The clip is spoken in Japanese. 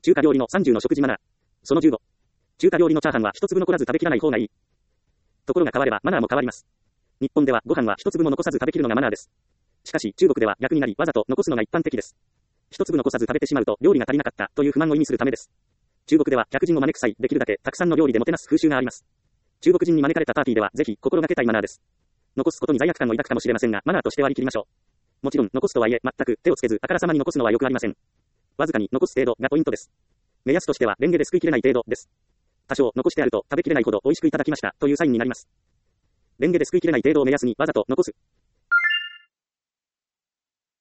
中華料理の30の食事マナー。その15。中華料理のチャーハンは一粒残らず食べきらない方がいい。ところが変わればマナーも変わります。日本ではご飯は一粒も残さず食べきるのがマナーです。しかし中国では逆になりわざと残すのが一般的です。一粒残さず食べてしまうと料理が足りなかったという不満を意味するためです。中国では客人を招く際できるだけたくさんの料理でもてなす風習があります。中国人に招かれたパーティーではぜひ心がけたいマナーです。残すことに罪悪感を抱くかもしれませんがマナーとして割り切りましょう。もちろん残すとはいえ全く手をつけずあからさまに残すのはよくありません。わずかに残す程度がポイントです。目安としてはレンゲですくいきれない程度です。多少残してあると食べきれないほど美味しくいただきましたというサインになります。レンゲですくいきれない程度を目安にわざと残す